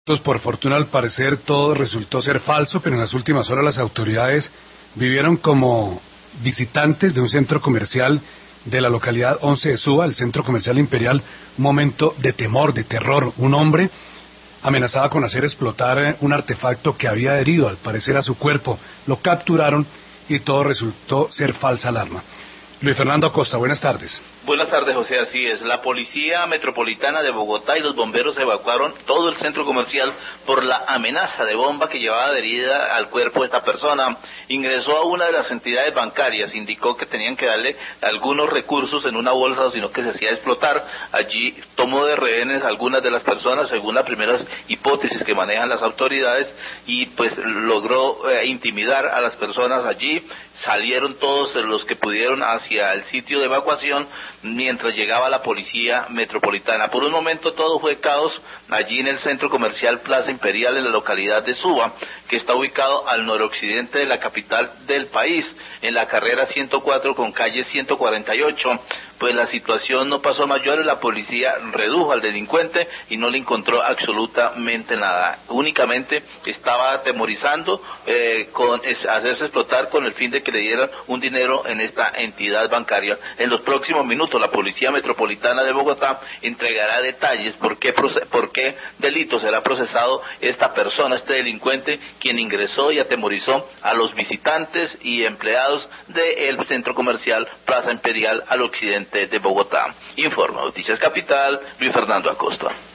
Pues por fortuna, al parecer, todo resultó ser falso, pero en las últimas horas las autoridades vivieron como visitantes de un centro comercial de la localidad 11 de Suba, el centro comercial Imperial, un momento de temor, de terror. Un hombre amenazaba con hacer explotar un artefacto que había adherido, al parecer, a su cuerpo. Lo capturaron y todo resultó ser falsa alarma. Luis Fernando Acosta, buenas tardes. Buenas tardes, José, así es. La Policía Metropolitana de Bogotá y los bomberos evacuaron todo el centro comercial por la amenaza de bomba que llevaba adherida al cuerpo de esta persona. Ingresó a una de las entidades bancarias, indicó que tenían que darle algunos recursos en una bolsa, sino que se hacía explotar. Allí tomó de rehenes algunas de las personas, según las primeras hipótesis que manejan las autoridades, y pues logró intimidar a las personas allí. Salieron todos los que pudieron hacia el sitio de evacuación mientras llegaba la Policía Metropolitana. Por un momento todo fue caos allí en el centro comercial Plaza Imperial, en la localidad de Suba, que está ubicado al noroccidente de la capital del país, en la carrera 104 con calle 148. Pues la situación no pasó a mayores, la policía redujo al delincuente y no le encontró absolutamente nada. Únicamente estaba atemorizando con hacerse explotar con el fin de que le dieran un dinero en esta entidad bancaria. En los próximos minutos la Policía Metropolitana de Bogotá entregará detalles por qué delito será procesado esta persona, este delincuente, quien ingresó y atemorizó a los visitantes y empleados del centro comercial Plaza Imperial al occidente de Bogotá. Informa Noticias Capital, Luis Fernando Acosta.